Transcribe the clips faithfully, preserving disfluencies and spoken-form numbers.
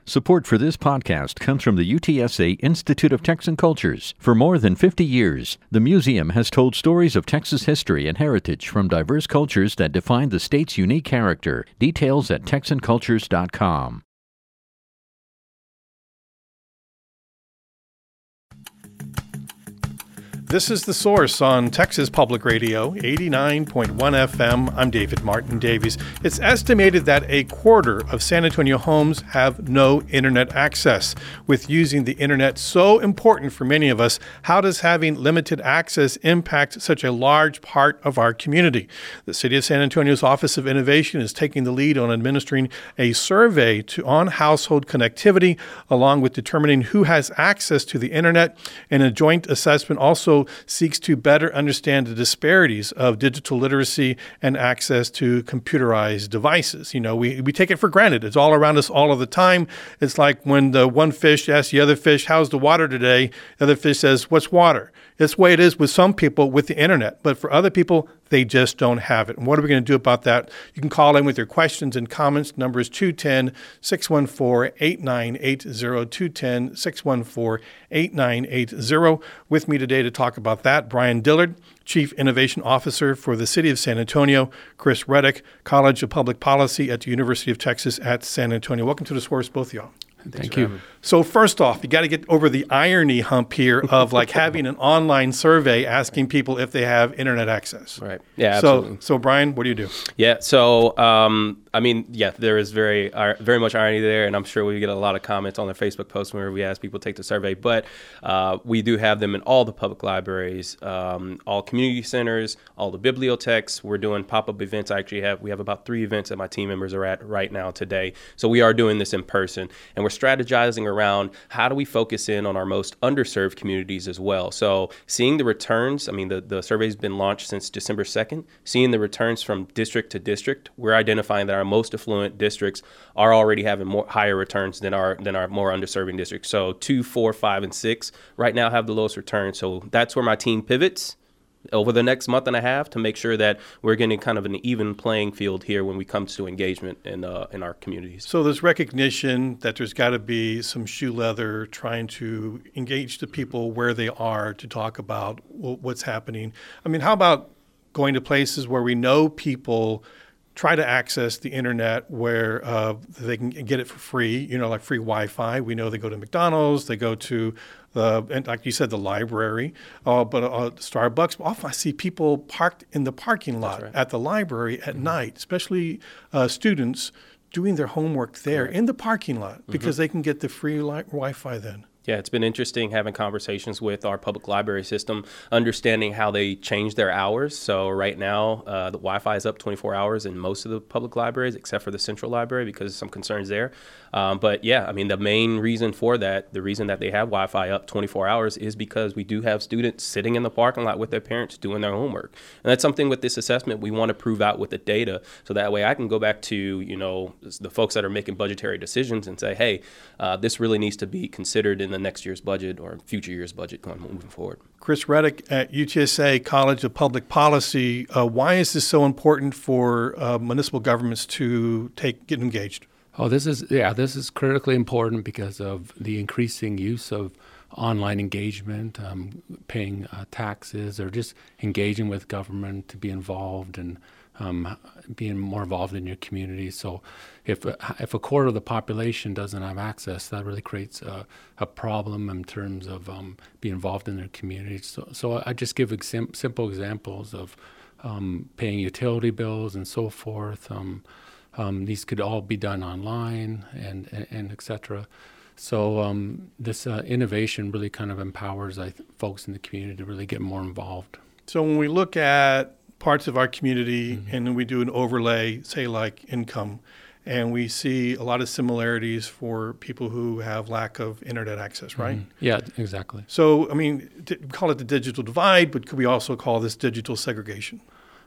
Support for this podcast comes from the U T S A Institute of Texan Cultures. For more than fifty years, the museum has told stories of Texas history and heritage from diverse cultures that define the state's unique character. Details at texan cultures dot com. This is The Source on Texas Public Radio, eighty-nine point one F M. I'm David Martin Davies. It's estimated that a quarter of San Antonio homes have no internet access. With using the internet so important for many of us, how does having limited access impact such a large part of our community? The City of San Antonio's Office of Innovation is taking the lead on administering a survey to, on household connectivity, along with determining who has access to the internet, and a joint assessment also seeks to better understand the disparities of digital literacy and access to computerized devices. You know, we, we take it for granted. It's all around us all of the time. It's like when the one fish asks the other fish, how's the water today? The other fish says, what's water? It's the way it is with some people with the internet, but for other people, they just don't have it. And what are we going to do about that? You can call in with your questions and comments. Number is two one zero, six one four, eight nine eight zero, two one zero, six one four, eight nine eight zero. With me today to talk about that, Brian Dillard, Chief Innovation Officer for the City of San Antonio, Chris Reddick, College of Public Policy at the University of Texas at San Antonio. Welcome to The Source, both of y'all. Thank you. So first off, you got to get over the irony hump here of like having an online survey asking people if they have internet access. Right. Yeah, so, absolutely. So Brian, what do you do? Yeah. So, um, I mean, yeah, there is very, uh, very much irony there, and I'm sure we get a lot of comments on the Facebook post whenever we ask people to take the survey. But uh, we do have them in all the public libraries, um, all community centers, all the bibliotheques. We're doing pop-up events. I actually have we have about three events that my team members are at right now today. So we are doing this in person, and we're strategizing around how do we focus in on our most underserved communities as well. So seeing the returns, I mean, the, the survey's been launched since December second. Seeing the returns from district to district, we're identifying that our most affluent districts are already having more higher returns than our than our more underserving districts. So two, four, five, and six right now have the lowest returns. So that's where my team pivots over the next month and a half to make sure that we're getting kind of an even playing field here when we come to engagement in uh, in our communities. So there's recognition that there's got to be some shoe leather trying to engage the people where they are to talk about what's happening. I mean, how about going to places where we know people try to access the internet where uh, they can get it for free, you know, like free Wi-Fi. We know they go to McDonald's, they go to the, and like you said, the library, uh, but uh, Starbucks. Often I see people parked in the parking lot right. at the library at mm-hmm. night, especially uh, students doing their homework there right. in the parking lot because mm-hmm. they can get the free li- Wi-Fi then. Yeah, it's been interesting having conversations with our public library system, understanding how they change their hours. So right now, uh, the Wi-Fi is up twenty-four hours in most of the public libraries, except for the Central Library because of some concerns there. Um, but yeah, I mean, the main reason for that, the reason that they have Wi-Fi up twenty-four hours is because we do have students sitting in the parking lot with their parents doing their homework. And that's something with this assessment we want to prove out with the data. So that way I can go back to, you know, the folks that are making budgetary decisions and say, hey, uh, this really needs to be considered in the next year's budget or future year's budget going moving forward. Chris Reddick at U T S A College of Public Policy. Uh, why is this so important for uh, municipal governments to take get engaged? Oh, this is yeah, this is critically important because of the increasing use of online engagement, um, paying uh, taxes, or just engaging with government to be involved and um, being more involved in your community. So if if a quarter of the population doesn't have access, that really creates a, a problem in terms of um, being involved in their community. So, so I just give exam- simple examples of um, paying utility bills and so forth. Um, um, these could all be done online and, and, and et cetera. So um, this uh, innovation really kind of empowers I th- folks in the community to really get more involved. So when we look at parts of our community mm-hmm. and then we do an overlay, say like income, and we see a lot of similarities for people who have lack of internet access, right? Mm-hmm. Yeah, exactly. So, I mean, we call it the digital divide, but could we also call this digital segregation?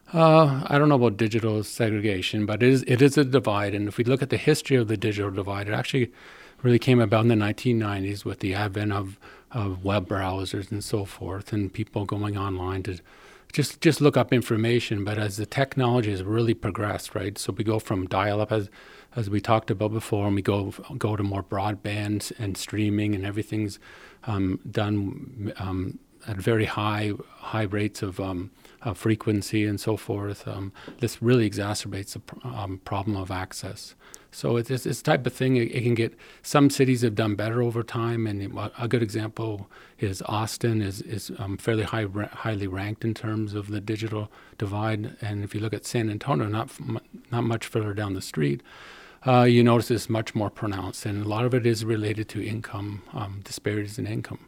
Uh, I don't know about digital segregation, but it is it is a divide. And if we look at the history of the digital divide, it actually really came about in the nineteen nineties with the advent of, of web browsers and so forth, and people going online to just just look up information. But as the technology has really progressed, right? So we go from dial-up as as we talked about before, and we go go to more broadband and streaming, and everything's um, done um, at very high high rates of um, uh, frequency and so forth. Um, this really exacerbates the pr- um, problem of access. So it's it's this type of thing. It, it can get. Some cities have done better over time, and it, a good example is Austin is is um, fairly high, highly ranked in terms of the digital divide. And if you look at San Antonio, not not much further down the street, uh, you notice it's much more pronounced, and a lot of it is related to income um, disparities in income.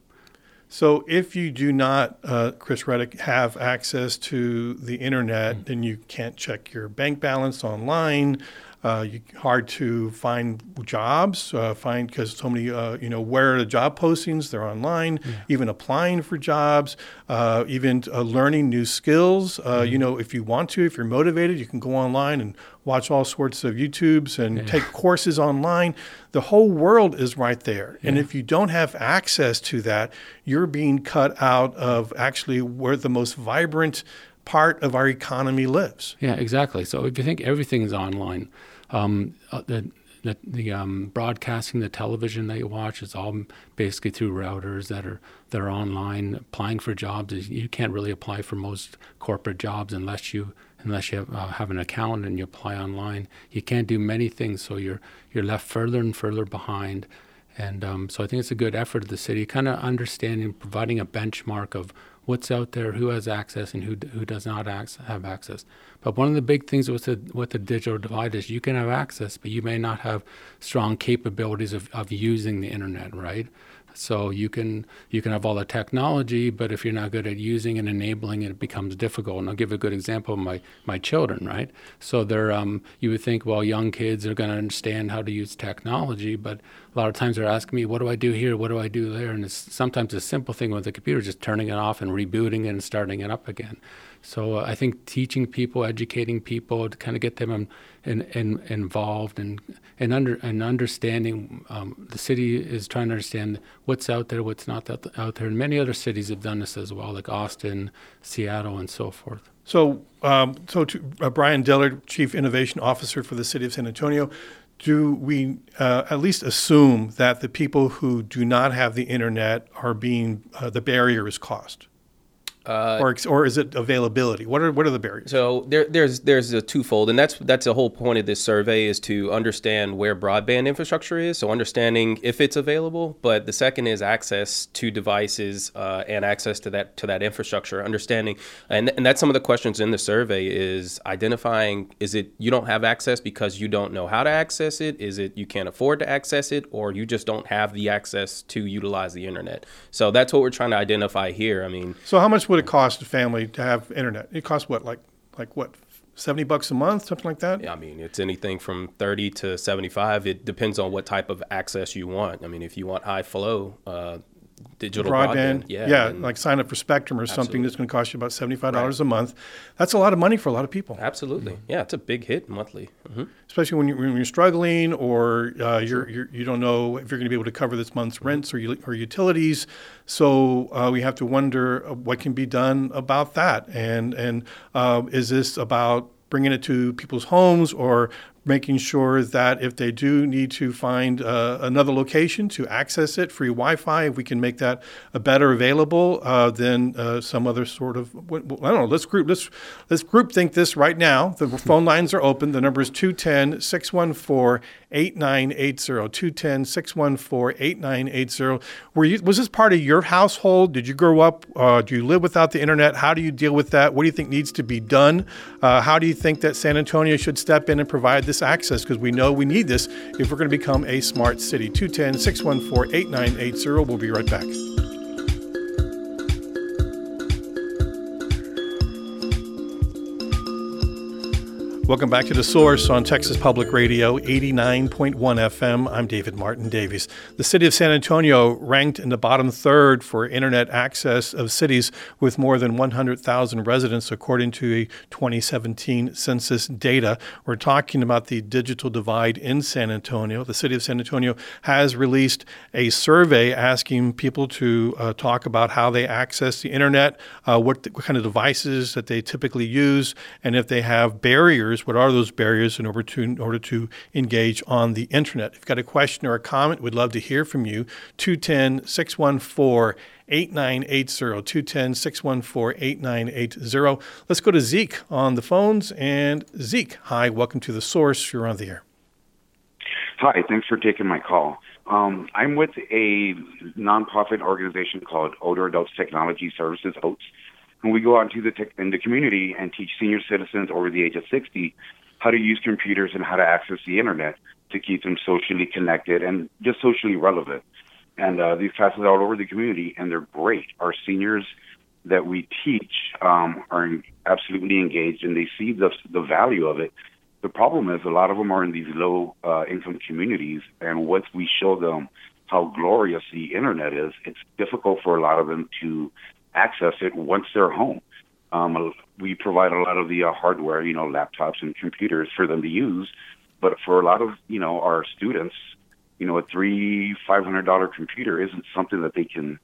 So if you do not, uh, Chris Reddick, have access to the internet, mm-hmm. then you can't check your bank balance online. Uh, you, hard to find jobs, uh, find because so many, uh, you know, where are the job postings? They're online. Yeah. Even applying for jobs, uh, even uh, learning new skills. Uh, mm-hmm. You know, if you want to, if you're motivated, you can go online and watch all sorts of YouTubes and yeah. take courses online. The whole world is right there. Yeah. And if you don't have access to that, you're being cut out of actually where the most vibrant part of our economy lives. Yeah, exactly. So if you think everything's online, um, uh, the the, the um, broadcasting, the television that you watch is all basically through routers that are that are online. Applying for jobs, is you can't really apply for most corporate jobs unless you unless you have, uh, have an account and you apply online. You can't do many things, so you're you're left further and further behind. And um, so I think it's a good effort of the city, kind of understanding, providing a benchmark of what's out there, who has access and who who does not ac- have access. But one of the big things with the, with the digital divide is you can have access, but you may not have strong capabilities of, of using the internet, right? So you can you can have all the technology, but if you're not good at using and enabling it, it becomes difficult. And I'll give a good example of my, my children, right? So they're um, you would think, well, young kids are going to understand how to use technology, but a lot of times they're asking me, what do I do here? What do I do there? And it's sometimes a simple thing with the computer, just turning it off and rebooting it and starting it up again. So uh, I think teaching people, educating people to kind of get them in, in, in, involved and and under and understanding. Um, the city is trying to understand what's out there, what's not out there. And many other cities have done this as well, like Austin, Seattle, and so forth. So, um, so to, uh, Brian Dillard, Chief Innovation Officer for the City of San Antonio, do we uh, at least assume that the people who do not have the internet are being uh, the barrier is cost? Uh, or or is it availability? What are what are the barriers? So there there's there's a twofold, and that's that's the whole point of this survey is to understand where broadband infrastructure is. So understanding if it's available, but the second is access to devices uh, and access to that to that infrastructure. Understanding, and and that's some of the questions in the survey is identifying: is it you don't have access because you don't know how to access it? Is it you can't afford to access it, or you just don't have the access to utilize the internet? So that's what we're trying to identify here. I mean, so how much would it cost a family to have internet? It costs what, like like what, seventy bucks a month, something like that? Yeah, I mean, it's anything from thirty to seventy-five. It depends on what type of access you want. I mean, if you want high flow, uh, digital broadband, broadband yeah, yeah, and like sign up for Spectrum or absolutely. something that's going to cost you about seventy-five dollars right. a month. That's a lot of money for a lot of people. Absolutely, mm-hmm. yeah, it's a big hit monthly, mm-hmm. especially when you're, when you're struggling or uh, you're, you're you don't know if you're going to be able to cover this month's rents or or utilities. So uh, we have to wonder what can be done about that, and and uh, is this about bringing it to people's homes or making sure that if they do need to find uh, another location to access it, free Wi-Fi, if we can make that a better available uh, than uh, some other sort of, I don't know, let's group, let's, let's group think this right now. The phone lines are open. The number is two one zero, six one four, eight nine eight zero, two one zero, six one four, eight nine eight zero. Were you, was this part of your household? Did you grow up, uh, do you live without the internet? How do you deal with that? What do you think needs to be done? Uh, how do you think that San Antonio should step in and provide this access? Because we know we need this if we're going to become a smart city. two one zero, six one four, eight nine eight zero. We'll be right back. Welcome back to The Source on Texas Public Radio, eighty-nine point one F M. I'm David Martin Davies. The city of San Antonio ranked in the bottom third for internet access of cities with more than one hundred thousand residents, according to a twenty seventeen census data. We're talking about the digital divide in San Antonio. The city of San Antonio has released a survey asking people to uh, talk about how they access the internet, uh, what, what kind of devices that they typically use, and if they have barriers barriers? What are those barriers in order to in order to engage on the internet? If you've got a question or a comment, we'd love to hear from you. two one zero, six one four, eight nine eight zero, two one zero, six one four, eight nine eight zero. Let's go to Zeke on the phones. And Zeke, hi, welcome to The Source. You're on the air. Hi, thanks for taking my call. Um, I'm with a nonprofit organization called Older Adults Technology Services, O A T S, and we go out into the tech, in the community and teach senior citizens over the age of sixty how to use computers and how to access the internet to keep them socially connected and just socially relevant. And uh, these classes are all over the community, and they're great. Our seniors that we teach um, are absolutely engaged, and they see the the value of it. The problem is a lot of them are in these low uh, income communities, and once we show them how glorious the internet is, it's difficult for a lot of them to access it once they're home. Um, we provide a lot of the uh, hardware, you know, laptops and computers for them to use, but for a lot of, you know, our students, you know, a three, five hundred dollar computer isn't something that they can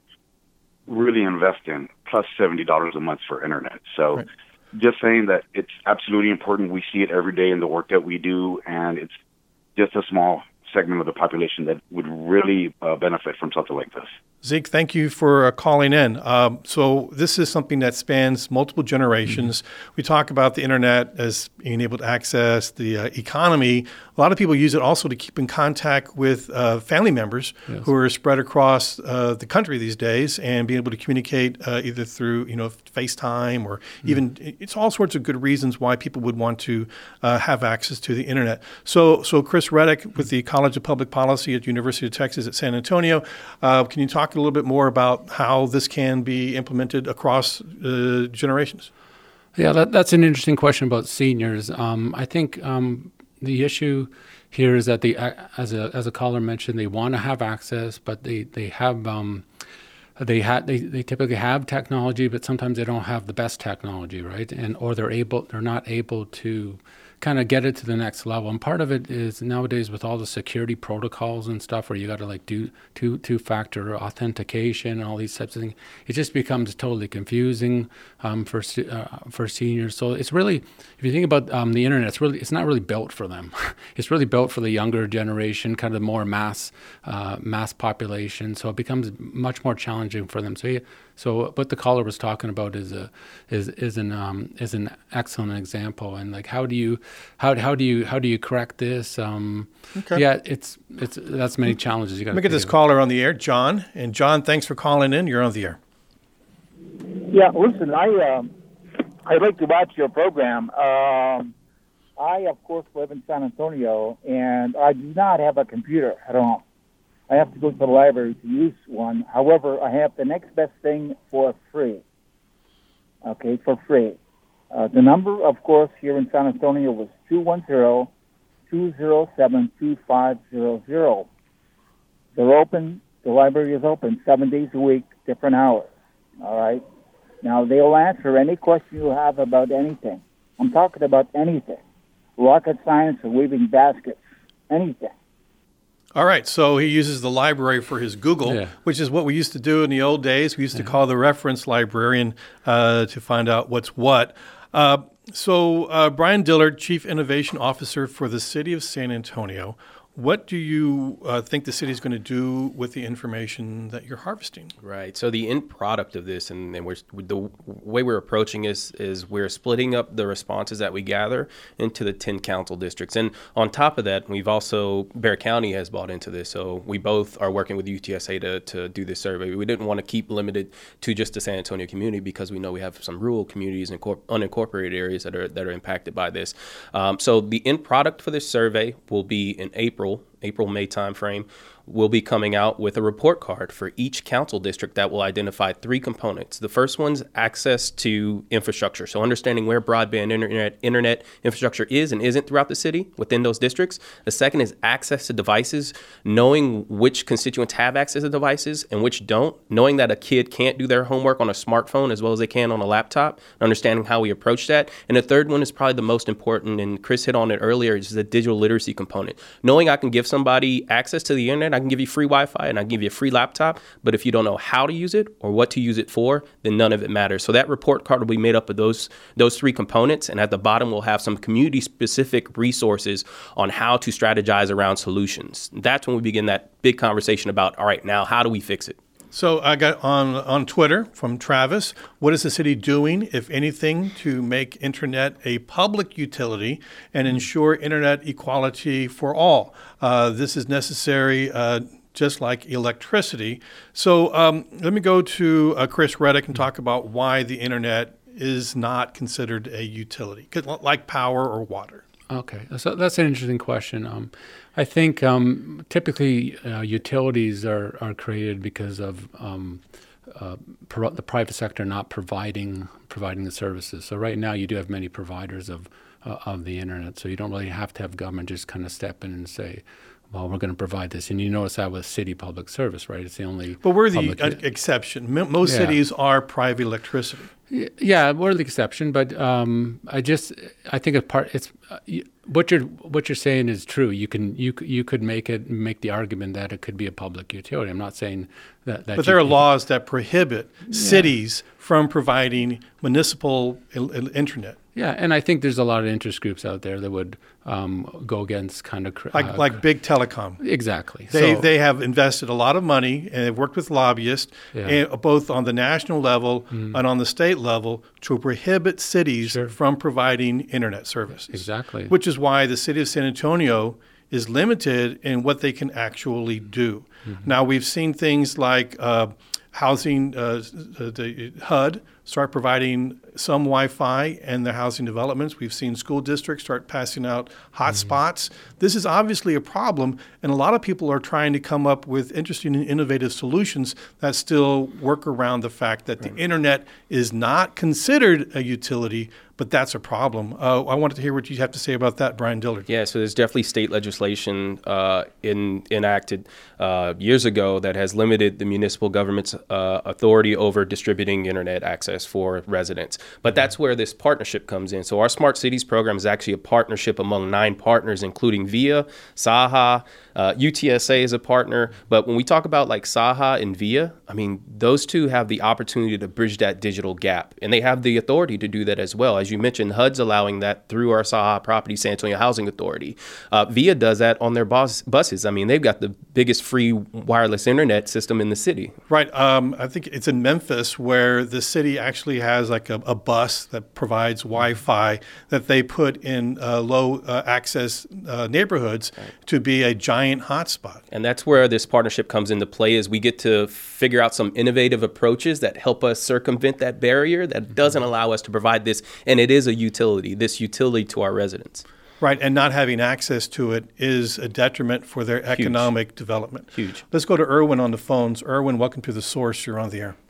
really invest in, plus seventy dollars a month for internet. So. Right. Just saying that it's absolutely important. We see it every day in the work that we do, and it's just a small segment of the population that would really uh, benefit from something like this. Zeke, thank you for uh, calling in. Um, so this is something that spans multiple generations. Mm-hmm. We talk about the internet as being able to access the uh, economy. A lot of people use it also to keep in contact with uh, family members yes. who are spread across uh, the country these days, and being able to communicate uh, either through, you know, FaceTime or mm-hmm. even it's all sorts of good reasons why people would want to uh, have access to the internet. So, so Chris Reddick with the College of Public Policy at University of Texas at San Antonio, uh, can you talk a little bit more about how this can be implemented across uh, generations? Yeah, that, that's an interesting question about seniors. Um, I think um, the issue here is that the as a as a caller mentioned, they want to have access, but they they have um, they ha- they they typically have technology, but sometimes they don't have the best technology, right? And or they're able they're not able to kind of get it to the next level. And part of it is nowadays with all the security protocols and stuff where you got to like do two two factor authentication and all these types of things, it just becomes totally confusing um, for uh, for seniors. So it's really, if you think about um, the internet, it's really it's not really built for them. It's really built for the younger generation, kind of more mass uh, mass population. So it becomes much more challenging for them. So yeah, so what the caller was talking about is a is is an um, is an excellent example. And like how do you How how do you how do you correct this? Um, okay. Yeah, it's it's that's many challenges you got. Let me get this caller on the air, John. And John, thanks for calling in. You're on the air. Yeah, listen, I um, I like to watch your program. Um, I of course live in San Antonio, and I do not have a computer at all. I have to go to the library to use one. However, I have the next best thing for free. Okay, for free. Uh, the number, of course, here in San Antonio was two one zero, two zero seven, two five zero zero. They're open. The library is open seven days a week, different hours. All right? Now, they'll answer any question you have about anything. I'm talking about anything. Rocket science or weaving baskets, anything. All right, so he uses the library for his Google, yeah. which is what we used to do in the old days. We used yeah. to call the reference librarian uh, to find out what's what. Uh, so, uh, Brian Dillard, Chief Innovation Officer for the City of San Antonio, what do you uh, think the city is going to do with the information that you're harvesting? Right. So the end product of this, and, and we're, the way we're approaching this is we're splitting up the responses that we gather into the ten council districts. And on top of that, we've also, Bexar County has bought into this. So we both are working with U T S A to, to do this survey. We didn't want to keep limited to just the San Antonio community because we know we have some rural communities and corp- unincorporated areas that are that are impacted by this. Um, so the end product for this survey will be in April. April, May timeframe, we'll be coming out with a report card for each council district that will identify three components. The first one's access to infrastructure. So understanding where broadband internet internet infrastructure is and isn't throughout the city within those districts. The second is access to devices, knowing which constituents have access to devices and which don't, knowing that a kid can't do their homework on a smartphone as well as they can on a laptop, understanding how we approach that. And the third one is probably the most important, and Chris hit on it earlier, is the digital literacy component. Knowing I can give somebody access to the internet, I can give you free Wi-Fi and I can give you a free laptop. But if you don't know how to use it or what to use it for, then none of it matters. So that report card will be made up of those those three components. And at the bottom, we'll have some community-specific resources on how to strategize around solutions. That's when we begin that big conversation about, all right, now how do we fix it? So I got on on Twitter from Travis, what is the city doing, if anything, to make internet a public utility and ensure internet equality for all? Uh, this is necessary uh, just like electricity. So um, let me go to uh, Chris Reddick and talk about why the internet is not considered a utility, like power or water. Okay, so that's an interesting question. Um, I think um, typically uh, utilities are, are created because of um, uh, pro- the private sector not providing providing the services. So right now you do have many providers of uh, of the internet, so you don't really have to have government just kind of step in and say, well, we're going to provide this. And you notice that with city public service, right? It's the only But we're the public- uh, exception. M- most Yeah. cities are private electricity. Yeah, we're the exception, but um, I just I think a part it's uh, you, what you're what you're saying is true. You can you c- you could make it make the argument that it could be a public utility. I'm not saying that. that But you, there are laws that prohibit cities from providing municipal il- il- internet. Yeah, and I think there's a lot of interest groups out there that would um, go against kind of cr- Like uh, like big telecom. exactly. They so, they have invested a lot of money and they've worked with lobbyists, Yeah. and both on the national level and on the state level, to prohibit cities Sure. from providing internet services. Exactly. Which is why the city of San Antonio is limited in what they can actually do. Now we've seen things like uh, housing, uh, the H U D start providing some Wi-Fi and the housing developments. We've seen school districts start passing out hotspots. This is obviously a problem, and a lot of people are trying to come up with interesting and innovative solutions that still work around the fact that the internet is not considered a utility, but that's a problem. Uh, I wanted to hear what you have to say about that, Brian Dillard. Yeah, so there's definitely state legislation uh, in, enacted uh, years ago that has limited the municipal government's uh, authority over distributing internet access for residents. But that's where this partnership comes in. So our Smart Cities program is actually a partnership among nine partners, including VIA, SAHA, uh, U T S A is a partner. But when we talk about like SAHA and VIA, I mean, those two have the opportunity to bridge that digital gap. And they have the authority to do that as well. As you mentioned, H U D's allowing that through our SAHA property, San Antonio Housing Authority. Uh, VIA does that on their bus- buses. I mean, they've got the biggest free wireless internet system in the city. Right. Um, I think it's in Memphis where the city actually has like a, a bus that provides Wi-Fi that they put in uh, low uh, access uh, neighborhoods right. to be a giant hotspot. And that's where this partnership comes into play, is we get to figure out some innovative approaches that help us circumvent that barrier that doesn't allow us to provide this. And it is a utility, this utility to our residents. Right, and not having access to it is a detriment for their economic Huge. development. Huge. Let's go to Erwin on the phones. Erwin, welcome to The Source. You're on the air.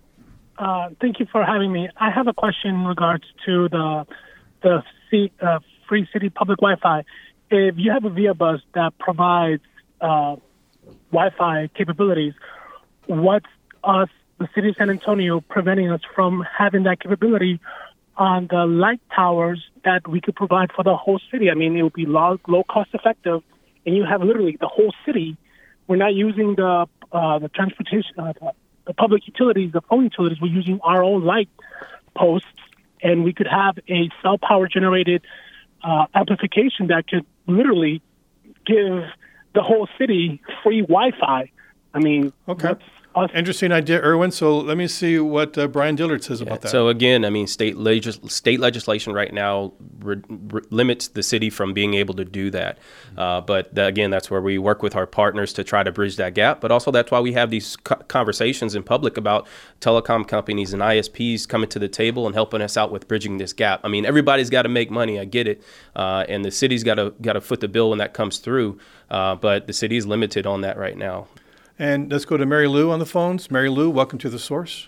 Uh, thank you for having me. I have a question in regards to the the C, uh, free city public Wi-Fi. If you have a VIA bus that provides uh, Wi-Fi capabilities, what's us, the city of San Antonio, preventing us from having that capability on the light towers that we could provide for the whole city? I mean, it would be low, low cost effective, and you have literally the whole city. We're not using the uh, the transportation, uh, the, the public utilities, the phone utilities. We're using our own light posts, and we could have a cell power generated uh, amplification that could literally give the whole city free Wi-Fi. I mean, okay. Us. Interesting idea, Erwin. So let me see what uh, Brian Dillard says yeah, about that. So again, I mean, state legis- state legislation right now re- re- limits the city from being able to do that. Uh, but the, again, that's where we work with our partners to try to bridge that gap. But also that's why we have these co- conversations in public about telecom companies and I S Ps coming to the table and helping us out with bridging this gap. I mean, everybody's got to make money. I get it. Uh, and the city's got to got to foot the bill when that comes through. Uh, but the city is limited on that right now. And let's go to Mary Lou on the phones. Mary Lou, welcome to The Source.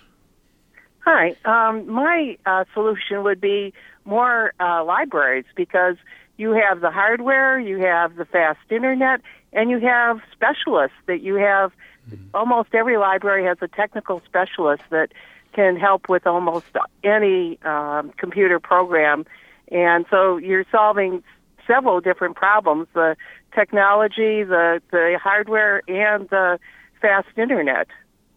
Hi. Um, my uh, solution would be more uh, libraries, because you have the hardware, you have the fast internet, and you have specialists that you have. Mm-hmm. Almost every library has a technical specialist that can help with almost any um, computer program. And so you're solving several different problems. The technology, the, the hardware, and the fast internet.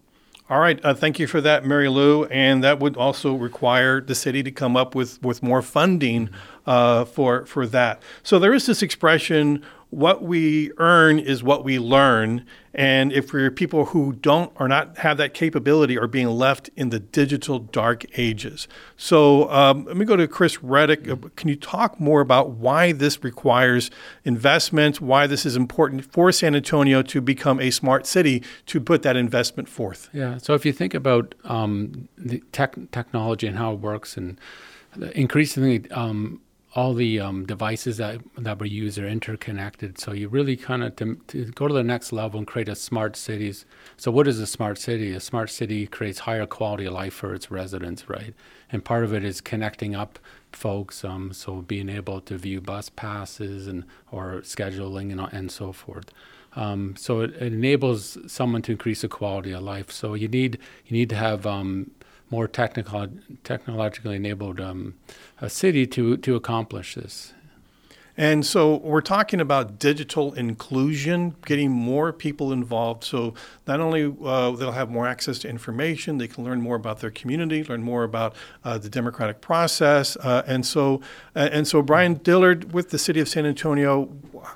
All right. Uh, thank you for that, Mary Lou. And that would also require the city to come up with, with more funding uh, for for that. So there is this expression, what we earn is what we learn. And if we're people who don't or not have that capability are being left in the digital dark ages. So um, let me go to Chris Reddick. Can you talk more about why this requires investment, why this is important for San Antonio to become a smart city, to put that investment forth? Yeah. So if you think about um, the tech, technology and how it works, and increasingly um, all the um, devices that that we use are interconnected. So you really kind of, to, to go to the next level and create a smart cities. So what is a smart city? A smart city creates higher quality of life for its residents, right? And part of it is connecting up folks, um, so being able to view bus passes and or scheduling and, and so forth. Um, so it, it enables someone to increase the quality of life. So you need you need to have um, more technical, technologically enabled um, a city to to accomplish this. And so we're talking about digital inclusion, getting more people involved. So not only uh, they'll have more access to information, they can learn more about their community, learn more about uh, the democratic process. Uh, and so, uh, and so, Brian Dillard, with the City of San Antonio,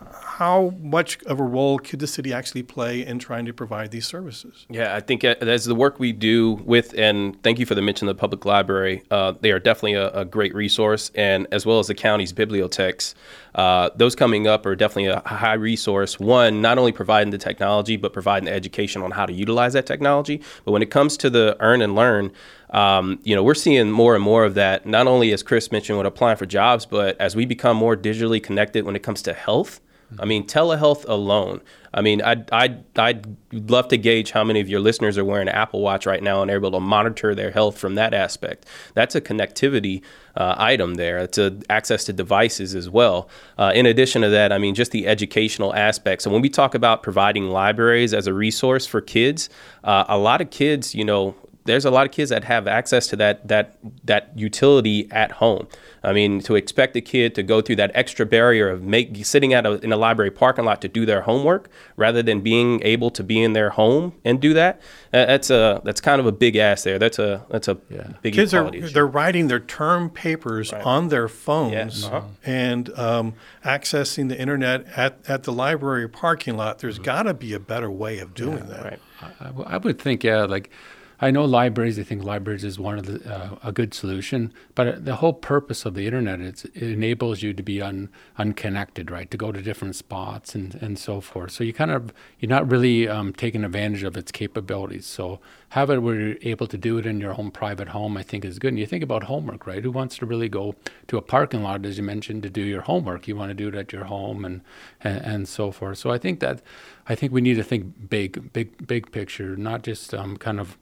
how much of a role could the city actually play in trying to provide these services? Yeah, I think as the work we do with, and thank you for the mention of the public library, uh, they are definitely a, a great resource, and as well as the county's bibliotheques. Uh, those coming up are definitely a high resource. One, not only providing the technology, but providing the education on how to utilize that technology. But when it comes to the earn and learn, um, you know, we're seeing more and more of that, not only as Chris mentioned with applying for jobs, but as we become more digitally connected when it comes to health. I mean, telehealth alone. I mean, I'd, I'd, I'd love to gauge how many of your listeners are wearing an Apple Watch right now and they're able to monitor their health from that aspect. That's a connectivity uh, item there. It's a access to devices as well. Uh, in addition to that, I mean, just the educational aspect. So when we talk about providing libraries as a resource for kids, uh, a lot of kids, you know, there's a lot of kids that have access to that that that utility at home. I mean, to expect a kid to go through that extra barrier of make, sitting at a, in a library parking lot to do their homework rather than being able to be in their home and do that, uh, that's a that's kind of a big ass there. That's a that's a yeah. big kids are issue. They're writing their term papers right. on their phones yes. uh-huh. and um, accessing the internet at, at the library parking lot. There's mm-hmm. got to be a better way of doing yeah, that. Right. I, w- I would think, yeah, like. I know libraries, I think libraries is one of the, uh, a good solution, but the whole purpose of the internet is it enables you to be un, unconnected, right? To go to different spots and, and so forth. So you kind of, you're not really um, taking advantage of its capabilities. So have it where you're able to do it in your own private home, I think is good. And you think about homework, right? Who wants to really go to a parking lot, as you mentioned, to do your homework? You want to do it at your home and, and, and so forth. So I think that, I think we need to think big, big, big picture, not just um, kind of,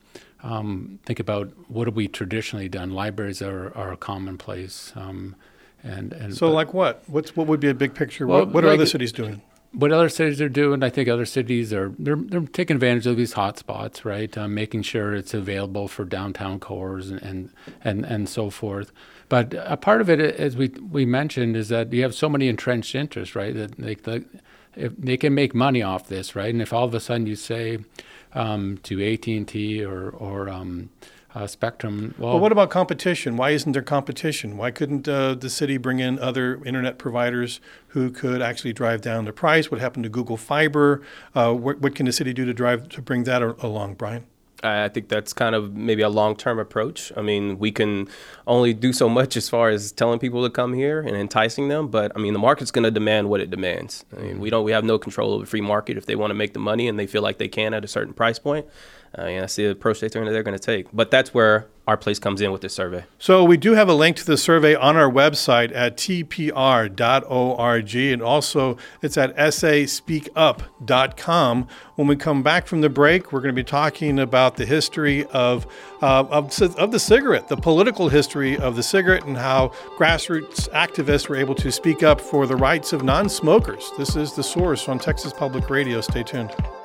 Um, think about what have we traditionally done. Libraries are, are a commonplace. Um, and, and so, but, like what? What's what would be a big picture? Well, what what are like, other cities doing? What other cities are doing? I think other cities are they're they're taking advantage of these hotspots, right? Um, making sure it's available for downtown cores and, and and and so forth. But a part of it, as we we mentioned, is that you have so many entrenched interests, right? That they, the, if they can make money off this, right? And if all of a sudden you say um, to A T and T or or um, uh, Spectrum, well, well, what about competition? Why isn't there competition? Why couldn't uh, the city bring in other internet providers who could actually drive down the price? What happened to Google Fiber? Uh, what, what can the city do to drive to bring that along, Brian? I think that's kind of maybe a long-term approach. I mean, we can only do so much as far as telling people to come here and enticing them. But I mean, the market's going to demand what it demands. I mean, we don't, we have no control over the free market. If they want to make the money and they feel like they can at a certain price point, I mean, that's the approach they're they're going to take. But that's where our place comes in with this survey. So we do have a link to the survey on our website at t p r dot org, and also it's at s a speak up dot com. When we come back from the break, we're going to be talking about the history of, uh, of, of the cigarette, the political history of the cigarette, and how grassroots activists were able to speak up for the rights of non-smokers. This is The Source on Texas Public Radio. Stay tuned.